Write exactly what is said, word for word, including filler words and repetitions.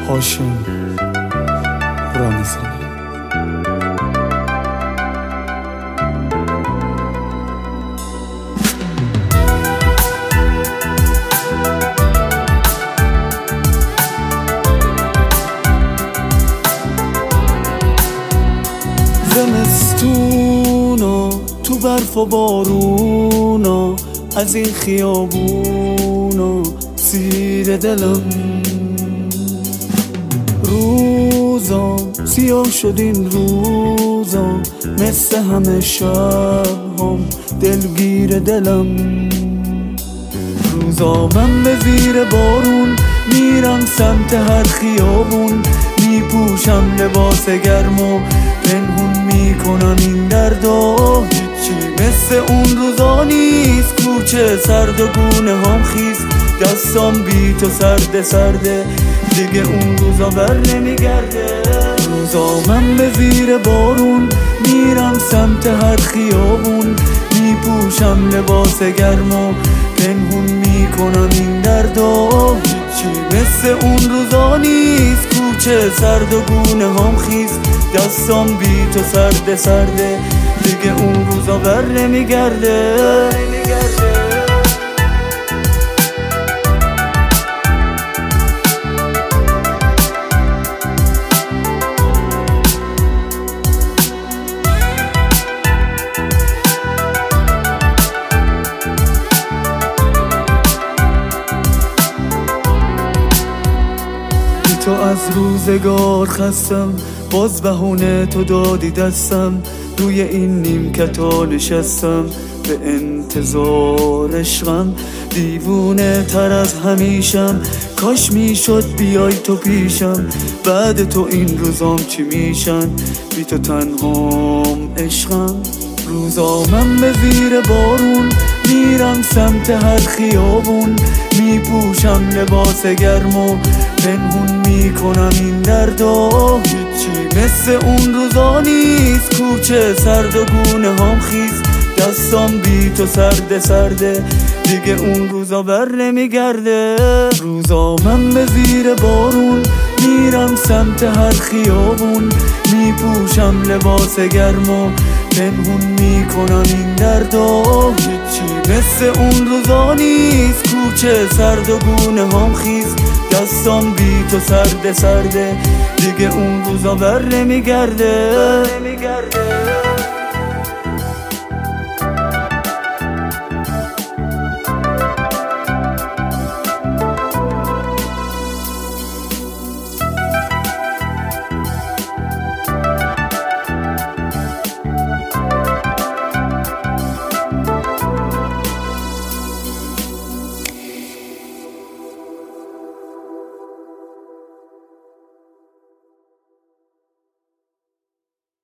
هاشم رمضانی. زمستونا تو برف و بارونا، از این خیابونا سیر دلم. روزا سیاه شد این روزا، مثل همه شب هم دلگیر دلم. روزا من به زیر بارون میرم سمت هر خیابون، میپوشم لباس گرم و پنهون میکنم این دردا. هیچی مثل اون روزا نیست، کوچه سرد و گونه هم خیز، دستام بی تو سرده سرده، دیگه اون روزا بر نمیگرده. روزا من به زیر بارون میرم سمت هر خیابون، میپوشم لباس گرم و پنهون میکنم این دردا. هیچی مثل اون روزا نیست، کوچه سرد و گونه هم خیز، دستام بی تو سرده سرده، دیگه اون روزا بر نمیگرده. تو از روزگار خستم، باز بهونه تو دادی دستم، روی این نیمکتا نشستم به انتظار عشقم. دیوونه تر از همیشم، کاش میشد بیای تو پیشم، بعد تو این روزام چی میشن، بی تو تنهام عشقم. روزا من به زیر بارون میرم سمت هر خیابون، میپوشم لباس گرم و پنهون میکنم این دردا. هیچی مثل اون روزا نیست، کوچه سرد و گونه هم خیز، دستام بی تو سرده سرده، دیگه اون روزا بر نمیگرده. روزا من به زیر بارون میرم سمت هر خیابون، میپوشم لباس گرم و پنهون میکنم این دردا. هیچی مثل اون روزا نیست، کوچه سرد و گونه هم خیز، دستام بی تو سرده سرده، دیگه اون روزا بر نمیگرده.